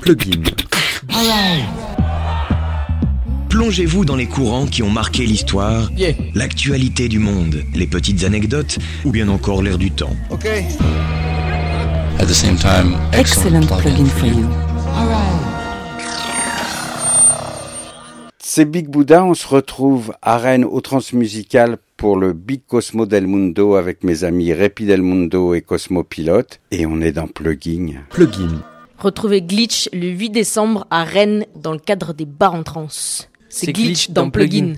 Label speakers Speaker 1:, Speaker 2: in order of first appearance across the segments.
Speaker 1: Plugin.
Speaker 2: Plongez-vous dans les courants qui ont marqué l'histoire, l'actualité du monde, les petites anecdotes ou bien encore l'air du temps.
Speaker 3: Okay.
Speaker 4: At the same time,
Speaker 5: excellent plugin for you.
Speaker 6: C'est Big Buddha, on se retrouve à Rennes au Transmusical pour le Big Cosmo del Mundo avec mes amis Répi del Mundo et Cosmo Pilote et on est dans Plugin.
Speaker 7: Retrouvez Glitch le 8 décembre à Rennes dans le cadre des bars en trance. C'est Glitch dans Plugin.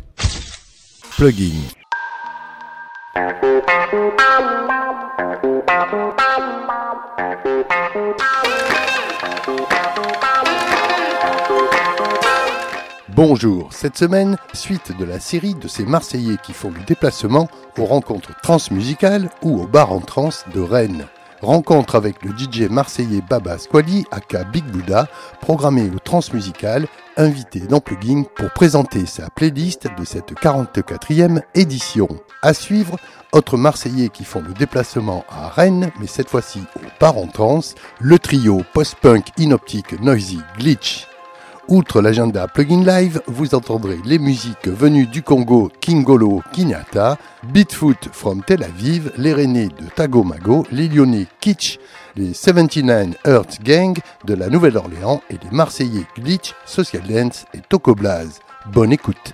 Speaker 8: Bonjour, cette semaine, suite de la série de ces Marseillais qui font le déplacement aux rencontres transmusicales ou au bar en trance de Rennes. Rencontre avec le DJ marseillais Baba Squali aka Big Buddha, programmé au Transmusical, invité dans Plugin pour présenter sa playlist de cette 44e édition. À suivre, autres Marseillais qui font le déplacement à Rennes, mais cette fois-ci au bar en trance, le trio post-punk inoptique Noisy Glitch. Outre l'agenda Plugin Live, vous entendrez les musiques venues du Congo Kingolo Kinyata, Beatfoot from Tel Aviv, les Rennais de Tagomago, les Lyonnais Kitsch, les 79 Earth Gang de la Nouvelle-Orléans et les Marseillais Glitch, Social Dance et Tokoblaz. Bonne écoute.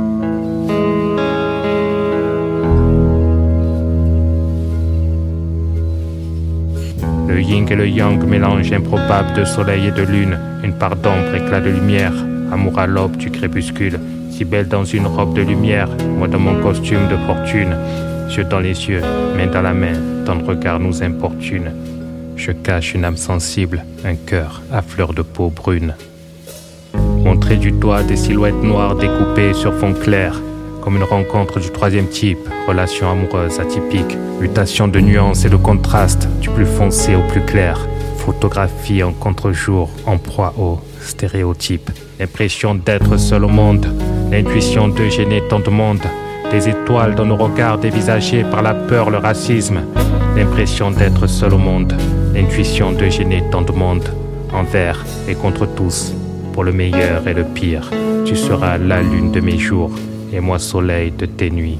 Speaker 9: Le yin et le yang, mélange improbable de soleil et de lune, une part d'ombre, éclat de lumière, amour à l'aube du crépuscule, si belle dans une robe de lumière, moi dans mon costume de fortune, yeux dans les yeux, main dans la main, ton regard nous importune. Je cache une âme sensible, un cœur à fleur de peau brune. Montrer du doigt des silhouettes noires découpées sur fond clair, comme une rencontre du troisième type, relation amoureuse atypique, mutation de nuances et de contrastes, du plus foncé au plus clair, photographie en contre-jour, en proie aux stéréotypes, l'impression d'être seul au monde, l'intuition de gêner tant de monde, des étoiles dans nos regards dévisagés par la peur, le racisme, l'impression d'être seul au monde, l'intuition de gêner tant de monde, envers et contre tous, pour le meilleur et le pire, tu seras la lune de mes jours, et moi soleil de tes nuits.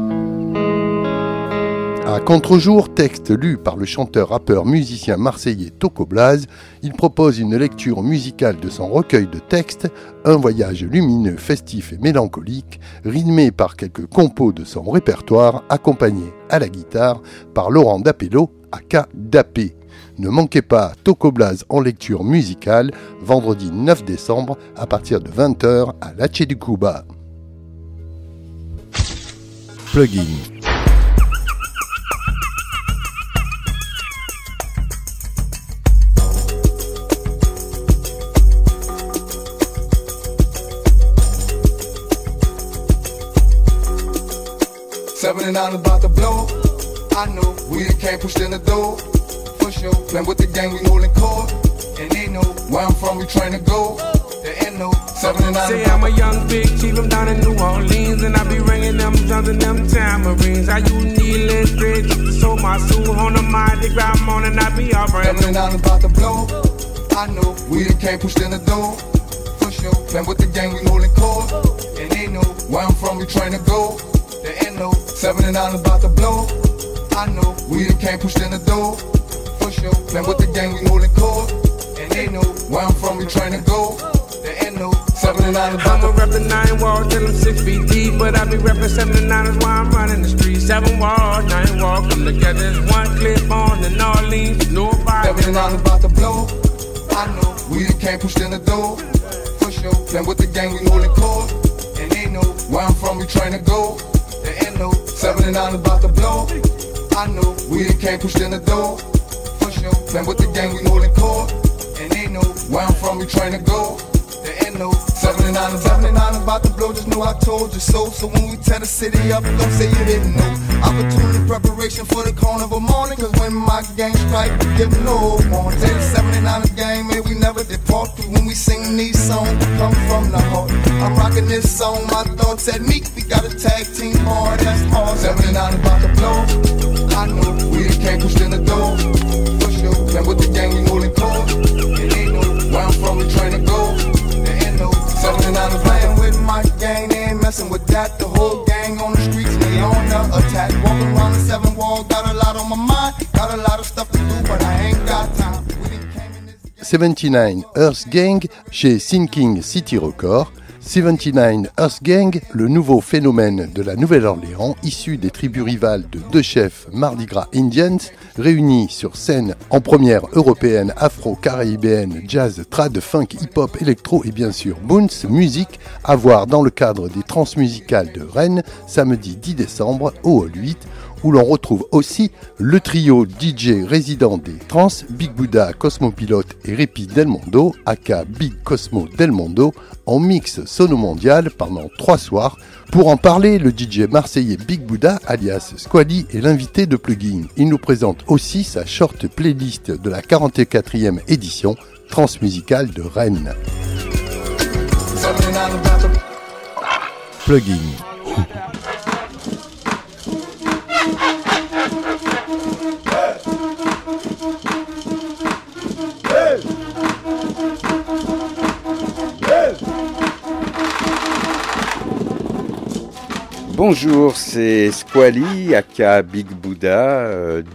Speaker 8: À contre-jour, texte lu par le chanteur-rappeur musicien marseillais Tokoblaz, il propose une lecture musicale de son recueil de textes, un voyage lumineux, festif et mélancolique, rythmé par quelques compos de son répertoire, accompagné à la guitare par Laurent Dapello, aka Dapé. Ne manquez pas Tokoblaz en lecture musicale, vendredi 9 décembre à partir de 20h à Lache du Cuba. Plugin.
Speaker 10: Seven and nine about to blow. I know we can't push in the door. For sure, playing with the gang, we holding court. And they know where I'm from, we trying to go. There ain't no 7 and 9.
Speaker 11: Say I'm a young big chief, I'm down in New Orleans, and I be ringing them drums and them tamarines. I use needless thread just to sow my soul on the mind. They grab on and I be all brand new.
Speaker 10: 7 and 9 about to blow. I know we can't push in the door. For sure, playing with the gang, we holding court. And they know where I'm from, we trying to go. There ain't no 7 and 9 about to blow. I know we can't push in the door. For sure, playing with the gang, we holding court. And they know where I'm from, we trying to go. There ain't no 7 and 9 about
Speaker 11: I'ma rep the 9 walls till I'm 6 feet deep, but I be reppin' 7 and 9 is why I'm running the streets. 7 walls, 9 walls, come together as one clip on the Orleans. Nobody
Speaker 10: 7 and 9 about to blow. I know we can't push in the door. For sure, playing with the gang, we holding court. And they know where I'm from, we trying to go. There ain't no 7 and 9 about to blow. I know we can't push in the door. For sure, playing with the gang, we holding court. And they know where I'm from, we trying to go. There ain't no 7 and 9 about to blow, just know I told you so. So when we tear the city up, don't say you didn't know. Opportunity preparation for the carnival morning, cause when my gang strike, we give no warning. Take the 7 and 9 gang, man, we never depart through. When we sing these songs, we come from the heart. I'm rocking this song, my thoughts at me, we got a tag team hard, that's hard. 7 and 9 about to blow. I know we can't push in the door. For sure, playing with the gang, we holding court. And they know where I'm from, we
Speaker 8: 79 Earth Gang chez Sinking City Records. 79 Earth Gang, le nouveau phénomène de la Nouvelle-Orléans, issu des tribus rivales de deux chefs Mardi Gras Indians, réunis sur scène en première européenne, afro-caribéenne, jazz, trad, funk, hip-hop, électro et bien sûr bounce, musique, à voir dans le cadre des Transmusicales de Rennes, samedi 10 décembre au Hall 8, où l'on retrouve aussi le trio DJ résident des Trans, Big Buddha, Cosmopilote et Répi Del Mondo, aka Big Cosmo Del Mondo, en mix sono-mondial pendant 3 soirs. Pour en parler, le DJ marseillais Big Buddha, alias Squally, est l'invité de Plugin. Il nous présente aussi sa short playlist de la 44e édition Transmusicale de Rennes. Plugin.
Speaker 6: Bonjour, c'est Squally, aka Big Buddha,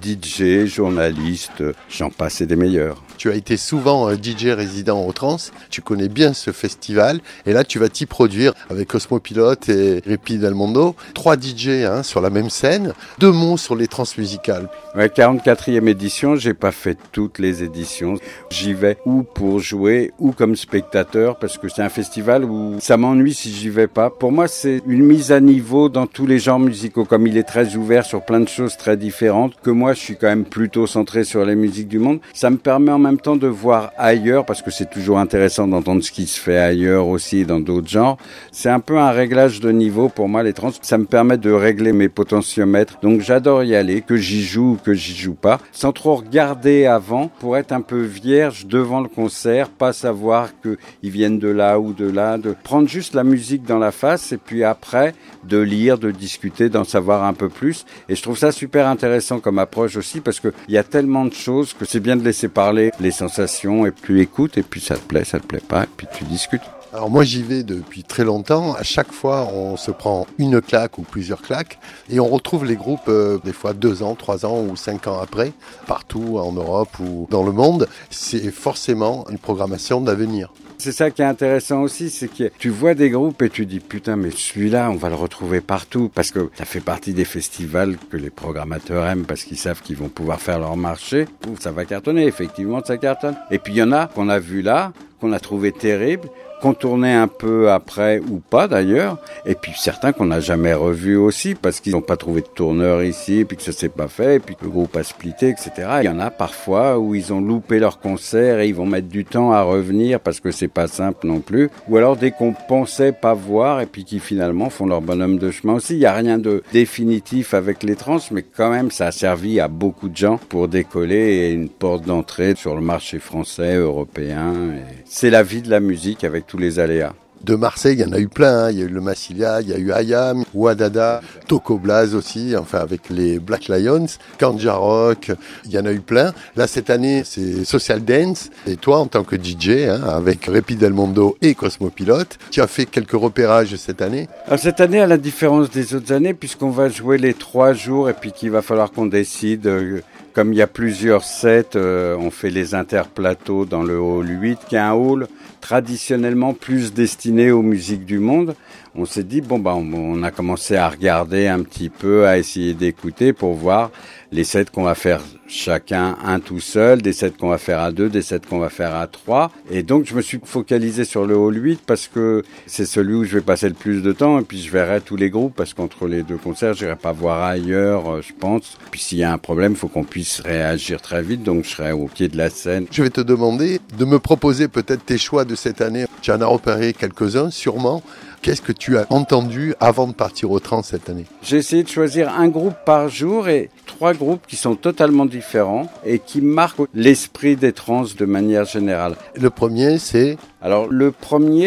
Speaker 6: DJ, journaliste, j'en passe et des meilleurs.
Speaker 8: Tu as été souvent DJ résident au Trans, tu connais bien ce festival et là tu vas t'y produire avec Cosmopilote et Répi Del Mondo. 3 DJ sur la même scène. 2 mots sur les Transmusicales.
Speaker 6: Ouais, 44e édition, j'ai pas fait toutes les éditions. J'y vais ou pour jouer ou comme spectateur parce que c'est un festival où ça m'ennuie si j'y vais pas. Pour moi, c'est une mise à niveau dans tous les genres musicaux. Comme il est très ouvert sur plein de choses très différentes, que moi je suis quand même plutôt centré sur les musiques du monde, ça me permet en même temps de voir ailleurs, parce que c'est toujours intéressant d'entendre ce qui se fait ailleurs aussi dans d'autres genres. C'est un peu un réglage de niveau pour moi, les trans. Ça me permet de régler mes potentiomètres. Donc j'adore y aller, que j'y joue ou que j'y joue pas, sans trop regarder avant, pour être un peu vierge devant le concert, pas savoir qu'ils viennent de là ou de là, de prendre juste la musique dans la face et puis après de lire, de discuter, d'en savoir un peu plus. Et je trouve ça super intéressant comme approche aussi, parce que il y a tellement de choses que c'est bien de laisser parler les sensations, et puis écoute, et puis ça te plaît pas, et puis tu discutes.
Speaker 8: Alors moi j'y vais depuis très longtemps, à chaque fois on se prend une claque ou plusieurs claques et on retrouve les groupes des fois 2 ans, 3 ans ou 5 ans après, partout en Europe ou dans le monde. C'est forcément une programmation d'avenir.
Speaker 6: C'est ça qui est intéressant aussi, c'est que tu vois des groupes et tu dis putain mais celui-là on va le retrouver partout, parce que ça fait partie des festivals que les programmateurs aiment parce qu'ils savent qu'ils vont pouvoir faire leur marché. Ça va cartonner, effectivement ça cartonne. Et puis il y en a qu'on a vu là, qu'on a trouvé terrible, qu'on tournait un peu après ou pas d'ailleurs, et puis certains qu'on n'a jamais revus aussi parce qu'ils n'ont pas trouvé de tourneur ici, et puis que ça s'est pas fait, et puis que le groupe a splitté, etc. Il y en a parfois où ils ont loupé leur concert et ils vont mettre du temps à revenir parce que c'est pas simple non plus, ou alors dès qu'on pensait pas voir et puis qui finalement font leur bonhomme de chemin aussi. Il y a rien de définitif avec les trans, mais quand même ça a servi à beaucoup de gens pour décoller et une porte d'entrée sur le marché français, européen. Et c'est la vie de la musique avec tous les aléas.
Speaker 8: De Marseille, il y en a eu plein. Il y a eu le Massilia, il y a eu Ayam, Ouadada, Toko Blaz aussi, enfin avec les Black Lions, Kanja Rock, il y en a eu plein. Là, cette année, c'est Social Dance. Et toi, en tant que DJ, avec Répi Del Mondo et Cosmopilote, tu as fait quelques repérages cette année.
Speaker 6: Alors, cette année, à la différence des autres années, puisqu'on va jouer les 3 jours et puis qu'il va falloir qu'on décide... Comme il y a plusieurs sets, on fait les interplateaux dans le hall 8, qui est un hall traditionnellement plus destiné aux musiques du monde. On s'est dit, on a commencé à regarder un petit peu, à essayer d'écouter pour voir les sets qu'on va faire chacun un tout seul, des sets qu'on va faire à 2, des sets qu'on va faire à 3. Et donc, je me suis focalisé sur le hall 8 parce que c'est celui où je vais passer le plus de temps et puis je verrai tous les groupes parce qu'entre les 2 concerts, je n'irai pas voir ailleurs, je pense. Puis s'il y a un problème, il faut qu'on puisse réagir très vite, donc je serai au pied de la scène.
Speaker 8: Je vais te demander de me proposer peut-être tes choix de cette année. Tu en as repéré quelques-uns, sûrement. Qu'est-ce que tu as entendu avant de partir au Trans cette année ?
Speaker 6: J'ai essayé de choisir un groupe par jour et 3 groupes qui sont totalement différents et qui marquent l'esprit des trans de manière générale.
Speaker 8: Le premier, c'est ?
Speaker 6: Alors, le premier,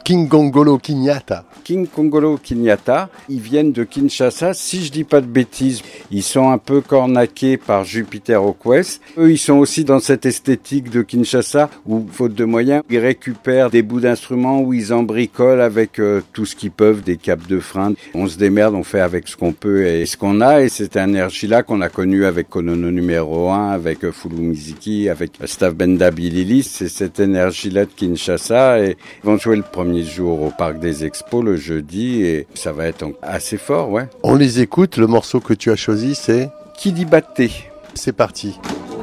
Speaker 8: King Kongolo Kinyata.
Speaker 6: King Kongolo Kinyata, ils viennent de Kinshasa. Si je dis pas de bêtises, ils sont un peu cornaqués par Jupiter au Quest. Eux, ils sont aussi dans cette esthétique de Kinshasa où, faute de moyens, ils récupèrent des bouts d'instruments, où ils en bricolent avec tout ce qu'ils peuvent, des capes de frein. On se démerde, on fait avec ce qu'on peut et ce qu'on a. Et cette énergie-là qu'on a connue avec Konono numéro 1, avec Fulu Miziki, avec Staff Benda Bililis. C'est cette énergie-là de Kinshasa. Et ils vont jouer le premier jour au Parc des Expos le jeudi et ça va être assez fort, ouais.
Speaker 8: On les écoute, le morceau que tu as choisi c'est
Speaker 6: Kidibaté.
Speaker 8: C'est parti.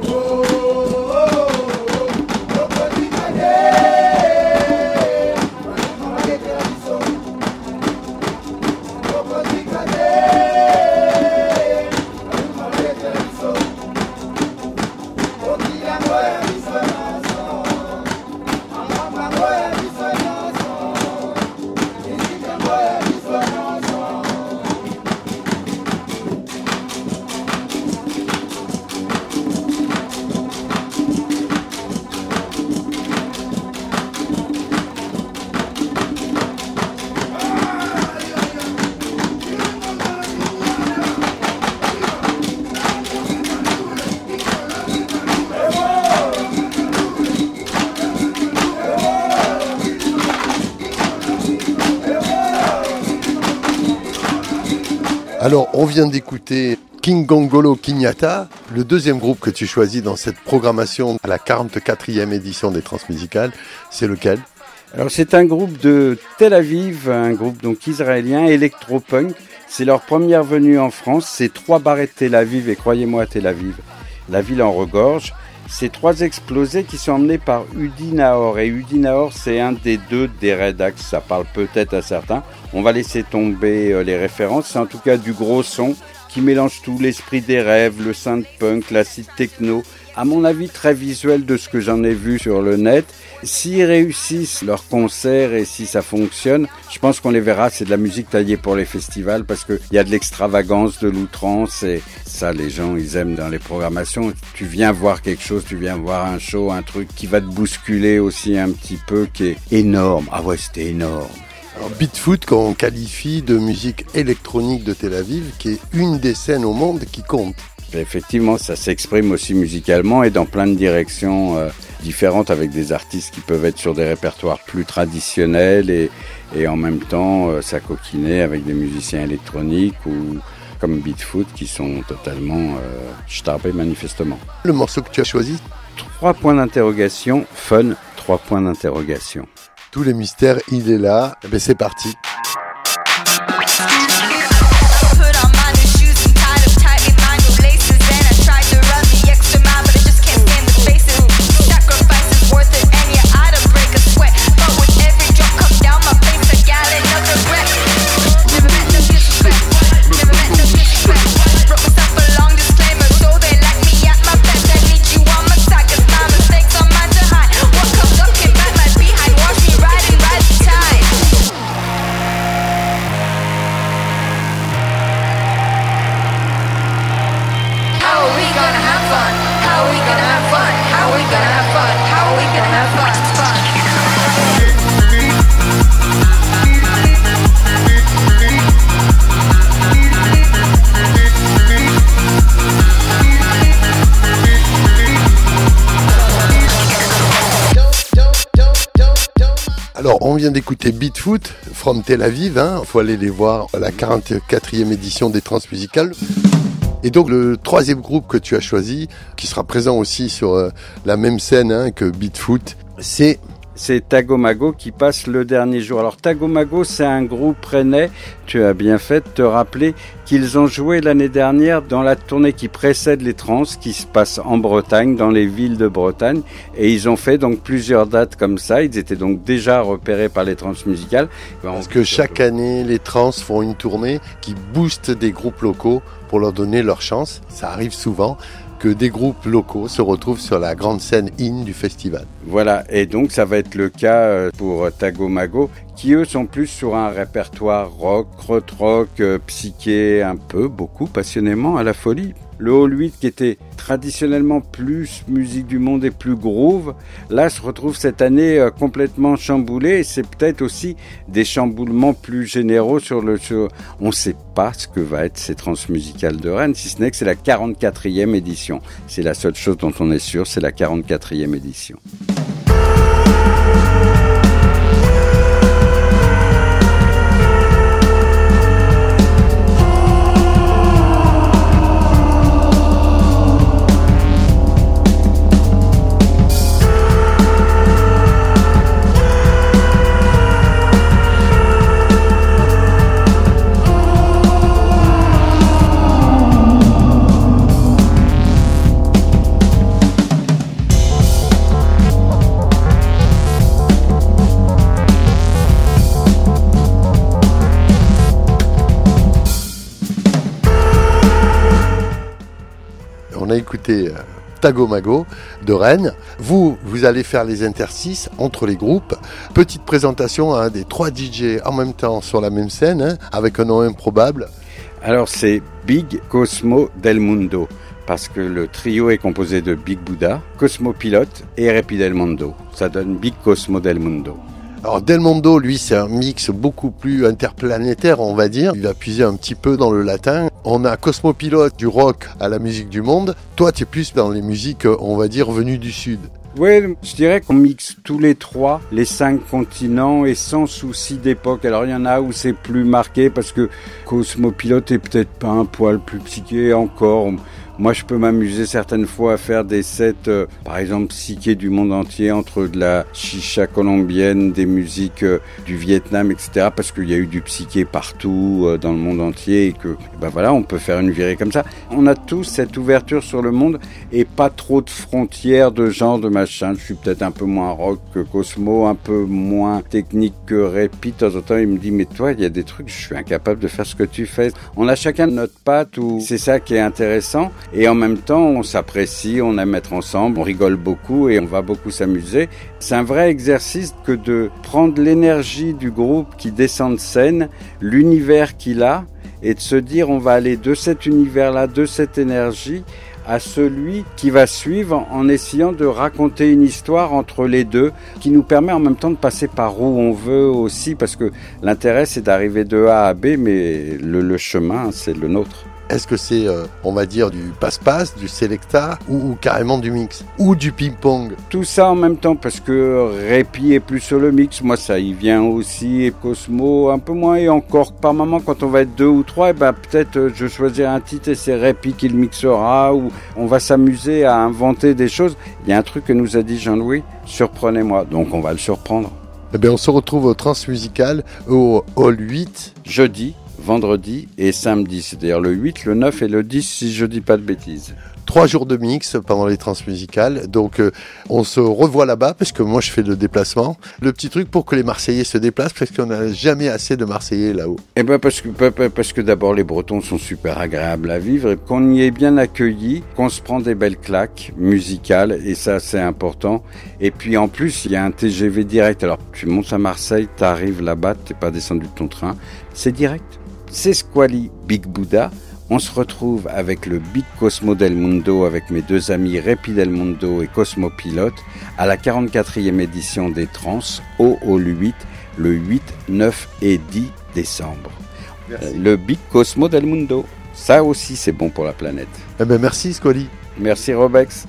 Speaker 8: Alors, on vient d'écouter King Kongolo Kinyata, le deuxième groupe que tu choisis dans cette programmation à la 44e édition des Transmusicales. C'est lequel ?
Speaker 6: Alors, c'est un groupe de Tel Aviv, un groupe donc israélien, électropunk. C'est leur première venue en France. C'est 3 barrettes de Tel Aviv et croyez-moi, Tel Aviv, la ville en regorge. C'est 3 explosés qui sont emmenés par Udi Nahor. Et Udi Nahor, c'est un des 2 des Redax. Ça parle peut-être à certains. On va laisser tomber les références. C'est en tout cas du gros son qui mélange tout, l'esprit des rêves, le synth-punk, l'acid techno. À mon avis, très visuel de ce que j'en ai vu sur le net. S'ils réussissent leur concert et si ça fonctionne, je pense qu'on les verra. C'est de la musique taillée pour les festivals parce qu'il y a de l'extravagance, de l'outrance et ça, les gens, ils aiment dans les programmations. Tu viens voir quelque chose, tu viens voir un show, un truc qui va te bousculer aussi un petit peu, qui est énorme. Ah ouais, c'était énorme.
Speaker 8: Alors, Beatfoot, qu'on qualifie de musique électronique de Tel Aviv, qui est une des scènes au monde qui compte.
Speaker 6: Effectivement, ça s'exprime aussi musicalement et dans plein de directions différentes avec des artistes qui peuvent être sur des répertoires plus traditionnels et en même temps s'acoquiner avec des musiciens électroniques ou comme Beatfoot qui sont totalement starbés manifestement.
Speaker 8: Le morceau que tu as choisi ?
Speaker 6: 3 points d'interrogation, fun, 3 points d'interrogation.
Speaker 8: Tous les mystères, il est là. Eh bien, c'est parti. Alors, on vient d'écouter Beatfoot from Tel Aviv, hein. Faut aller les voir à la 44e édition des Transmusicales. Et donc, le troisième groupe que tu as choisi, qui sera présent aussi sur la même scène hein, que Beatfoot, c'est
Speaker 6: Tagomago qui passe le dernier jour. Alors Tagomago, c'est un groupe rennais. Tu as bien fait de te rappeler qu'ils ont joué l'année dernière dans la tournée qui précède les Trans, qui se passe en Bretagne, dans les villes de Bretagne. Et ils ont fait donc plusieurs dates comme ça. Ils étaient donc déjà repérés par les Transmusicales.
Speaker 8: Parce que chaque année, les Trans font une tournée qui booste des groupes locaux pour leur donner leur chance. Ça arrive souvent que des groupes locaux se retrouvent sur la grande scène in du festival.
Speaker 6: Voilà, et donc ça va être le cas pour Tagomago, qui eux sont plus sur un répertoire rock, krautrock, psyché, un peu, beaucoup, passionnément, à la folie. Le Hall 8 qui était traditionnellement plus musique du monde et plus groove, là se retrouve cette année complètement chamboulé et c'est peut-être aussi des chamboulements plus généraux sur on ne sait pas ce que va être ces transmusicales de Rennes, si ce n'est que c'est la 44e édition. C'est la seule chose dont on est sûr, c'est la 44e édition.
Speaker 8: On a écouté Tagomago de Rennes. Vous allez faire les interstices entre les groupes. Petite présentation des 3 DJ en même temps sur la même scène, avec un nom improbable.
Speaker 6: Alors c'est Big Cosmo Del Mundo, parce que le trio est composé de Big Buddha, Cosmo Pilote et Repi Del Mundo. Ça donne Big Cosmo Del Mundo.
Speaker 8: Alors Del Mundo, lui, c'est un mix beaucoup plus interplanétaire, on va dire. Il va puiser un petit peu dans le latin. On a Cosmopilote du rock à la musique du monde. Toi, tu es plus dans les musiques, on va dire, venues du sud.
Speaker 6: Oui, je dirais qu'on mixe tous les 3, les 5 continents et sans souci d'époque. Alors il y en a où c'est plus marqué parce que Cosmopilote est peut-être pas un poil plus psyché encore. Moi, je peux m'amuser certaines fois à faire des sets, par exemple, psyché du monde entier, entre de la chicha colombienne, des musiques du Vietnam, etc. Parce qu'il y a eu du psyché partout dans le monde entier et que, voilà, on peut faire une virée comme ça. On a tous cette ouverture sur le monde et pas trop de frontières de genre, de machin. Je suis peut-être un peu moins rock que Cosmo, un peu moins technique que Repi. De temps en temps, il me dit, mais toi, il y a des trucs, je suis incapable de faire ce que tu fais. On a chacun notre patte, c'est ça qui est intéressant. Et en même temps, on s'apprécie, on aime être ensemble, on rigole beaucoup et on va beaucoup s'amuser. C'est un vrai exercice que de prendre l'énergie du groupe qui descend de scène, l'univers qu'il a, et de se dire on va aller de cet univers-là, de cette énergie, à celui qui va suivre en essayant de raconter une histoire entre les deux qui nous permet en même temps de passer par où on veut aussi, parce que l'intérêt c'est d'arriver de A à B, mais le chemin c'est le nôtre.
Speaker 8: Est-ce que c'est, on va dire, du passe-passe, du selecta ou carrément du mix ou du ping-pong? Tout ça en même temps, parce que Repi est plus sur le mix. Moi, ça y vient aussi. Et Cosmo, un peu moins. Et encore, par moment, quand on va être 2 ou 3, peut-être je choisirai un titre et c'est Repi qui le mixera. Ou on va s'amuser à inventer des choses. Il y a un truc que nous a dit Jean-Louis, surprenez-moi. Donc, on va le surprendre. Eh bien, on se retrouve au Transmusical, au Hall 8. Jeudi, vendredi et samedi, c'est-à-dire le 8, le 9 et le 10 si je dis pas de bêtises. 3 jours de mix pendant les transmusicales, donc on se revoit là-bas parce que moi je fais le déplacement. Le petit truc pour que les Marseillais se déplacent parce qu'on n'a jamais assez de Marseillais là-haut. Eh ben parce que d'abord les Bretons sont super agréables à vivre et qu'on y est bien accueillis, qu'on se prend des belles claques musicales et ça c'est important. Et puis en plus il y a un TGV direct. Alors tu montes à Marseille, t'arrives là-bas, t'es pas descendu de ton train, c'est direct. C'est Squally Big Buddha. On se retrouve avec le Big Cosmo Del Mundo avec mes 2 amis Repi Del Mundo et Cosmo Pilote à la 44e édition des Trans au Hall 8 le 8, 9 et 10 décembre. Merci. Le Big Cosmo Del Mundo. Ça aussi c'est bon pour la planète. Eh ben merci Squally. Merci Robex.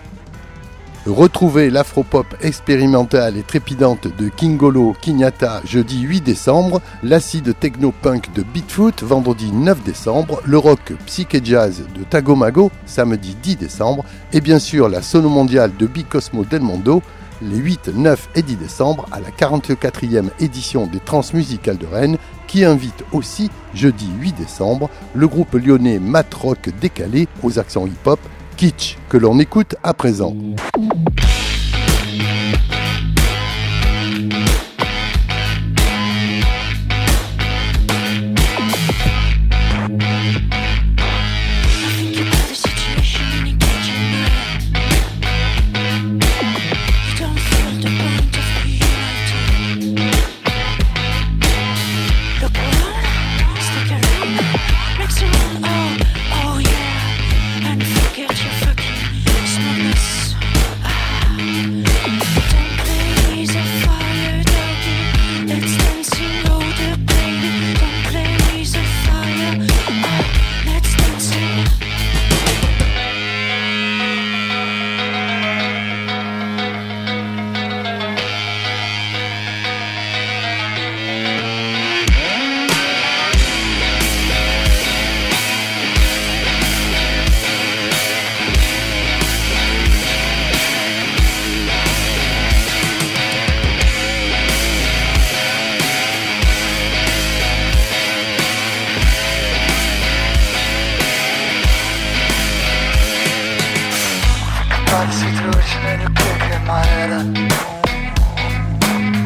Speaker 8: Retrouvez l'afropop expérimentale et trépidante de Kingolo Kinyata jeudi 8 décembre, l'acide techno-punk de Beatfoot vendredi 9 décembre, le rock psyché jazz de Tagomago samedi 10 décembre et bien sûr la sono mondiale de Big Cosmo Del Mundo les 8, 9 et 10 décembre à la 44e édition des Transmusicales de Rennes qui invite aussi jeudi 8 décembre le groupe lyonnais Mat Rock Décalé aux accents hip-hop Kitsch, que l'on écoute à présent.
Speaker 1: And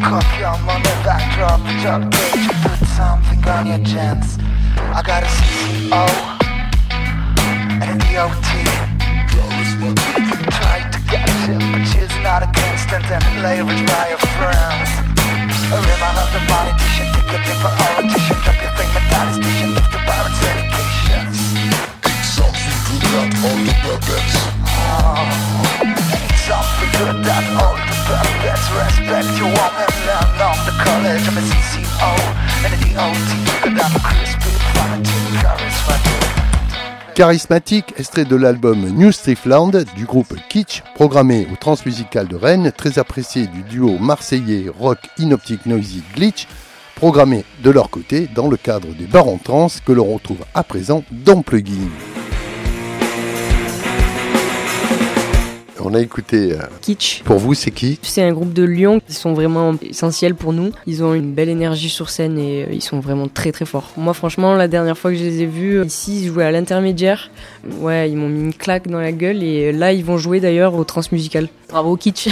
Speaker 10: copy on my backdrop, drop gauge, put something on your chance. I got a CCO and a DOT. Try to get it, but she's not against it and leverage by your friends. A reminder of the politician, take a thing for politician, drop your thing, metallistician, lift the pirates' dedications. It's something to that all the puppets. It's something to that all the puppets. Respect your woman, learn on the college. I'm a CCO and a DOT. Cause I'm a crispy, fanatic, charismatic.
Speaker 8: Charismatique, extrait de l'album New Streetland du groupe Kitsch, programmé au Transmusical de Rennes, très apprécié du duo marseillais rock Inoptic Noisy Glitch, programmé de leur côté dans le cadre des bars en trans que l'on retrouve à présent dans Plugin. On a écouté
Speaker 1: Kitsch.
Speaker 8: Pour vous, c'est qui ?
Speaker 1: C'est un groupe de Lyon qui sont vraiment essentiels pour nous. Ils ont une belle énergie sur scène et ils sont vraiment très très forts. Moi franchement, la dernière fois que je les ai vus, ici ils jouaient à l'intermédiaire. Ouais, ils m'ont mis une claque dans la gueule et là ils vont jouer d'ailleurs au Transmusical. Bravo Kitsch.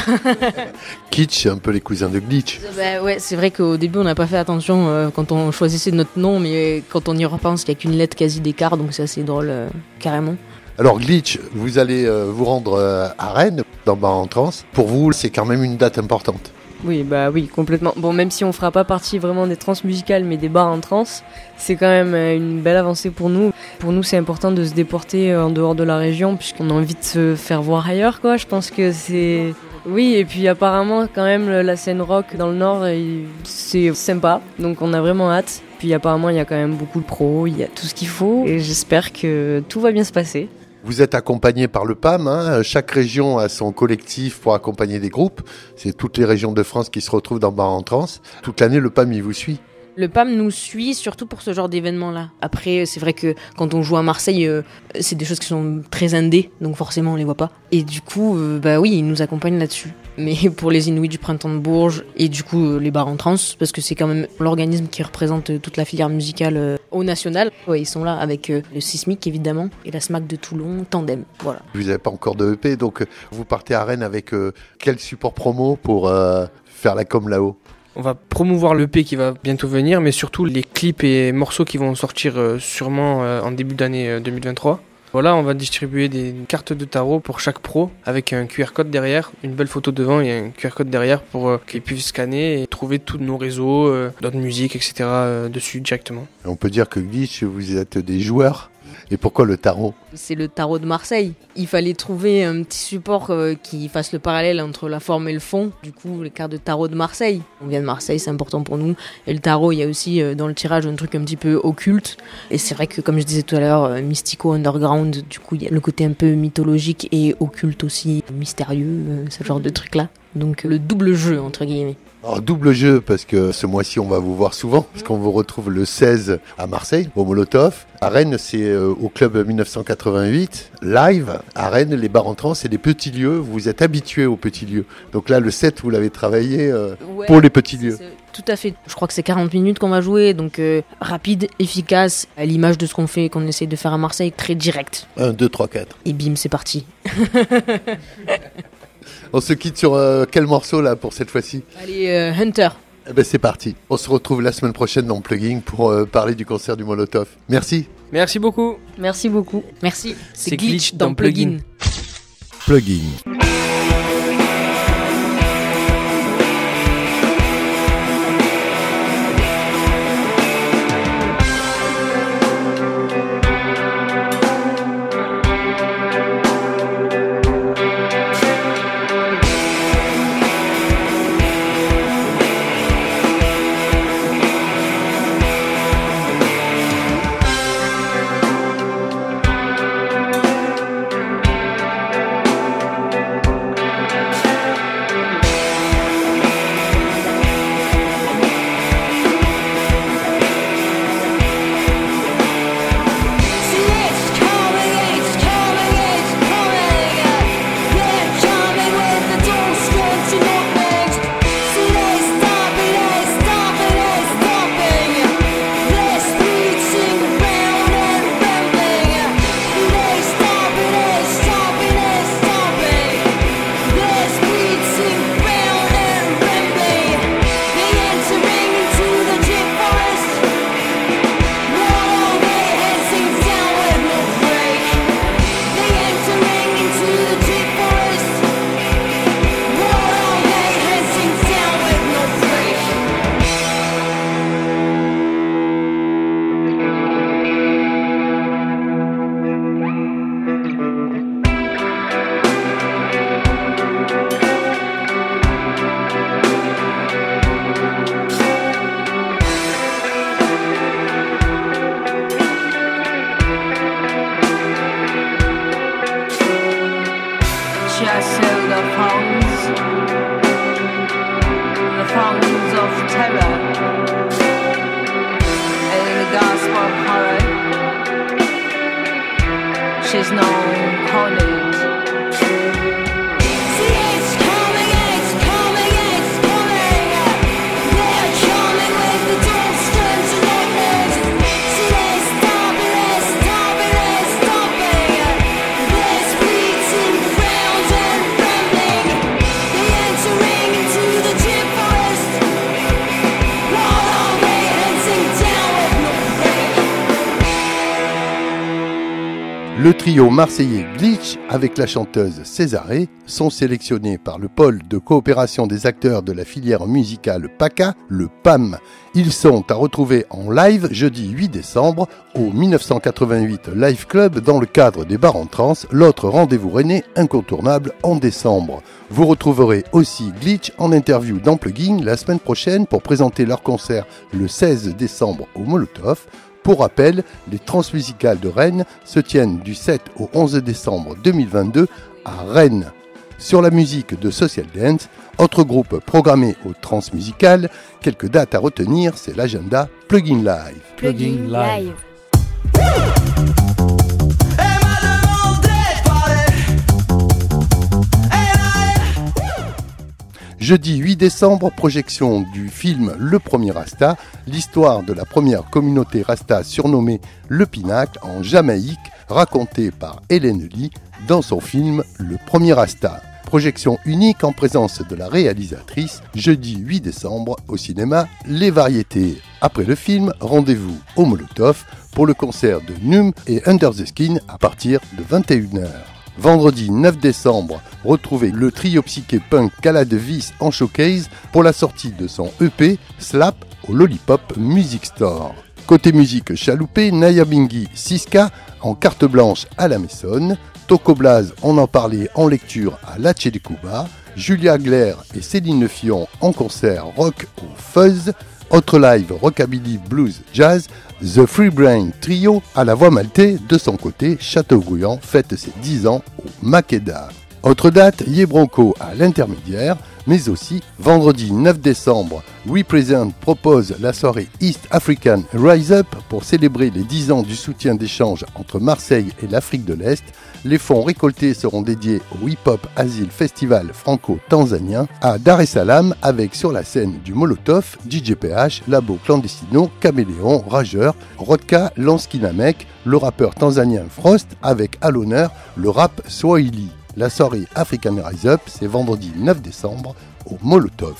Speaker 8: Kitsch, c'est un peu les cousins de Glitch.
Speaker 7: Bah ouais, c'est vrai qu'au début on n'a pas fait attention quand on choisissait notre nom, mais quand on y repense, il n'y a qu'une lettre quasi d'écart, donc c'est assez drôle carrément.
Speaker 8: Alors Glitch, vous allez vous rendre à Rennes, dans Bar en Trans. Pour vous, c'est quand même une date importante.
Speaker 1: Oui, bah oui, complètement. Bon, même si on fera pas partie vraiment des transmusicales, mais des bars en trans, c'est quand même une belle avancée pour nous. Pour nous, c'est important de se déporter en dehors de la région, puisqu'on a envie de se faire voir ailleurs, quoi. Je pense que c'est... Oui, et puis apparemment, quand même, la scène rock dans le Nord, c'est sympa. Donc on a vraiment hâte. Puis apparemment, il y a quand même beaucoup de pros, il y a tout ce qu'il faut. Et j'espère que tout va bien se passer.
Speaker 8: Vous êtes accompagné par le PAM, hein. Chaque région a son collectif pour accompagner des groupes. C'est toutes les régions de France qui se retrouvent dans Bar en Trans. Toute l'année, le PAM, il vous suit.
Speaker 7: Le PAM nous suit surtout pour ce genre d'événement-là. Après, c'est vrai que quand on joue à Marseille, c'est des choses qui sont très indées, donc forcément on les voit pas. Et du coup, bah oui, ils nous accompagnent là-dessus. Mais pour les Inuits du Printemps de Bourges et du coup les bars en trans, parce que c'est quand même l'organisme qui représente toute la filière musicale au national. Ouais, ils sont là avec le Sismic évidemment et la SMAC de Toulon, Tandem. Voilà.
Speaker 8: Vous n'avez pas encore de EP, donc vous partez à Rennes avec quel support promo pour faire la com là-haut ?
Speaker 3: On va promouvoir l'EP qui va bientôt venir, mais surtout les clips et morceaux qui vont sortir sûrement en début d'année 2023. Voilà, on va distribuer des cartes de tarot pour chaque pro avec un QR code derrière, une belle photo devant et un QR code derrière pour qu'ils puissent scanner et trouver tous nos réseaux, d'autres musiques, etc. dessus directement.
Speaker 8: On peut dire que Glitch, vous êtes des joueurs. Et pourquoi le tarot ?
Speaker 7: C'est le tarot de Marseille. Il fallait trouver un petit support qui fasse le parallèle entre la forme et le fond. Du coup, les cartes de tarot de Marseille. On vient de Marseille, c'est important pour nous. Et le tarot, il y a aussi dans le tirage un truc un petit peu occulte. Et c'est vrai que, comme je disais tout à l'heure, mystico, underground, du coup, il y a le côté un peu mythologique et occulte aussi, mystérieux, ce genre de truc-là. Donc le double jeu, entre guillemets.
Speaker 8: Alors double jeu parce que ce mois-ci on va vous voir souvent parce qu'on vous retrouve le 16 à Marseille au Molotov. À Rennes c'est au club 1988 live. À Rennes les bars en trans c'est les petits lieux. Vous êtes habitués aux petits lieux. Donc là le 7 vous l'avez travaillé pour les petits lieux.
Speaker 7: Tout à fait. Je crois que c'est 40 minutes qu'on va jouer, donc rapide, efficace, à l'image de ce qu'on essaie de faire à Marseille, très direct.
Speaker 8: 1, 2, 3, 4.
Speaker 7: Et bim, c'est parti.
Speaker 8: On se quitte sur quel morceau là pour cette fois-ci ?
Speaker 7: Allez, Hunter.
Speaker 8: Eh ben c'est parti. On se retrouve la semaine prochaine dans Plugin pour parler du concert du Molotov. Merci.
Speaker 3: Merci beaucoup.
Speaker 1: Merci beaucoup.
Speaker 7: Merci.
Speaker 3: C'est Glitch dans Plugin.
Speaker 8: Plugin.
Speaker 1: now cornered.
Speaker 8: Le trio marseillais Glitch avec la chanteuse Césarée sont sélectionnés par le pôle de coopération des acteurs de la filière musicale PACA, le PAM. Ils sont à retrouver en live jeudi 8 décembre au 1988 Live Club dans le cadre des Bars en Trans, l'autre rendez-vous rennais incontournable en décembre. Vous retrouverez aussi Glitch en interview dans Plugin la semaine prochaine pour présenter leur concert le 16 décembre au Molotov. Pour rappel, les Transmusicales de Rennes se tiennent du 7 au 11 décembre 2022 à Rennes. Sur la musique de Social Dance, autre groupe programmé aux Transmusicales, quelques dates à retenir, c'est l'agenda Plugin Live.
Speaker 12: Plugin Live.
Speaker 8: Jeudi 8 décembre, projection du film Le Premier Rasta, l'histoire de la première communauté Rasta surnommée Le Pinacle en Jamaïque, racontée par Hélène Lee dans son film Le Premier Rasta. Projection unique en présence de la réalisatrice, jeudi 8 décembre au cinéma Les Variétés. Après le film, rendez-vous au Molotov pour le concert de Num et Under the Skin à partir de 21h. Vendredi 9 décembre, retrouvez le trio psyché punk Cala de Vis en showcase pour la sortie de son EP Slap au Lollipop Music Store. Côté musique chaloupé, Naya Bingi, Siska en carte blanche à la Maison, Toco Blaze, on en parlait en lecture à La de Cuba, Julia Glaire et Céline Fion en concert rock au Fuzz, autre live rockabilly blues jazz, The Free Brain Trio à la voix maltais, de son côté, Châteaubriand fête ses 10 ans au Makeda. Autre date, Yebronco à l'intermédiaire, mais aussi vendredi 9 décembre, Represent propose la soirée East African Rise Up pour célébrer les 10 ans du soutien d'échange entre Marseille et l'Afrique de l'Est. Les fonds récoltés seront dédiés au Hip Hop Asile Festival franco-tanzanien à Dar es Salaam avec sur la scène du Molotov, DJ PH, Labo Clandestino, Caméléon, Rageur, Rodka, Lanskinamek, le rappeur tanzanien Frost avec à l'honneur le rap Swahili. La soirée African Rise Up, c'est vendredi 9 décembre au Molotov.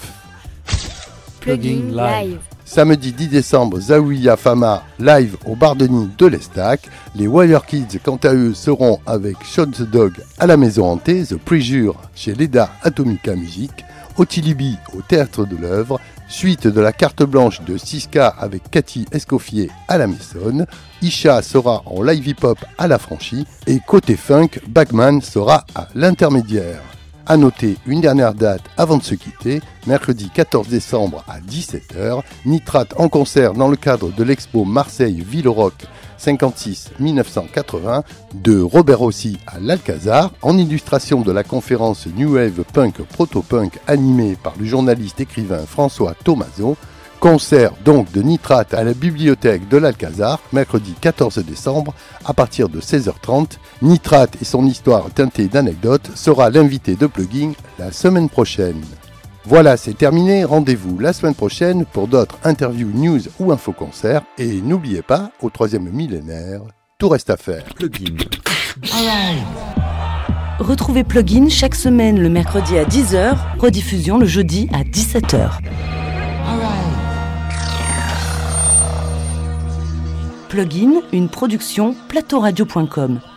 Speaker 12: Plugin Live.
Speaker 8: Samedi 10 décembre, Zawiya Fama live au Bar de Nîmes de l'Estac. Les Wire Kids, quant à eux, seront avec Shot the Dog à la Maison Hantée, The Prejure chez Leda Atomica Music, Otilibi au Théâtre de l'Œuvre, suite de la carte blanche de Siska avec Cathy Escoffier à la Maison, Isha sera en live hip-hop à la Franchie et côté funk, Bagman sera à l'Intermédiaire. A noter une dernière date avant de se quitter, mercredi 14 décembre à 17h, Nitrate en concert dans le cadre de l'expo Marseille Ville Rock 56-1980 de Robert Rossi à l'Alcazar, en illustration de la conférence New Wave Punk Proto-Punk animée par le journaliste écrivain François Thomazeau. Concert donc de Nitrate à la bibliothèque de l'Alcazar, mercredi 14 décembre, à partir de 16h30. Nitrate et son histoire teintée d'anecdotes sera l'invité de Plugin la semaine prochaine. Voilà, c'est terminé. Rendez-vous la semaine prochaine pour d'autres interviews, news ou info-concerts. Et n'oubliez pas, au 3e millénaire, tout reste à faire.
Speaker 2: Plugin.
Speaker 5: Retrouvez Plugin chaque semaine le mercredi à 10h, rediffusion le jeudi à 17h. Plugin, une production plateauradio.com.